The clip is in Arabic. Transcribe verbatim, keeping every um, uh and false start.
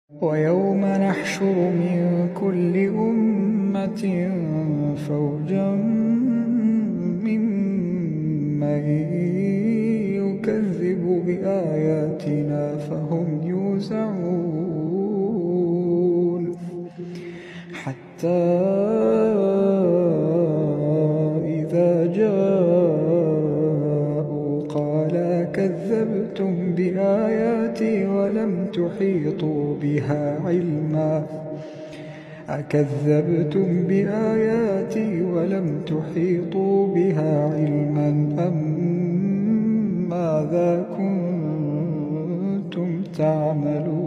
ويوم نحشر من كل أمة فوجا ممن يكذب بآياتنا فهم يوزعون حتى إذا جاءوا قال كذبتم بآياتي ولم تحيطوا بها علما أكذبتم بآياتي ولم تحيطوا بها علما أم ماذا كنتم تعملون